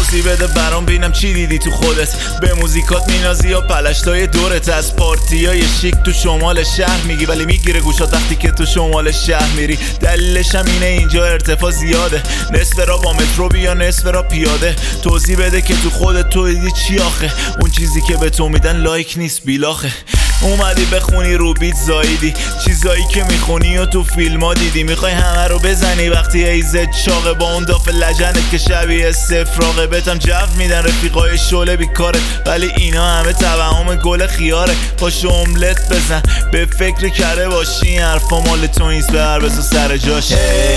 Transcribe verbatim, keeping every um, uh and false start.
توضیح بده برام بینم چی دیدی تو خودت. به موزیکات مینازی یا پلشتای دورت. از پارتیای شیک تو شمال شهر میگی ولی میگیره گوشات وقتی که تو شمال شهر میری. دلیلش هم اینه اینجا ارتفاع زیاده، نصف را با مترو بیا نصف را پیاده. توضیح بده که تو خودت تو دیدی چی آخه؟ اون چیزی که به تو میدن لایک نیست بیلاخه. اومدی بخونی رو بیت زایدی، چیزایی که میخونی و تو فیلم ها دیدی. میخوای همه رو بزنی وقتی ایزت چاقه، با اون داف لجنت که شبیه سفراغه. بهتم جو میدن رفیقای شله بیکارت، ولی اینا همه توهم گل خیاره. پاشو املت بزن به فکر کره باشی، حرفا مال تو نیست به هر بزو سر جاشه.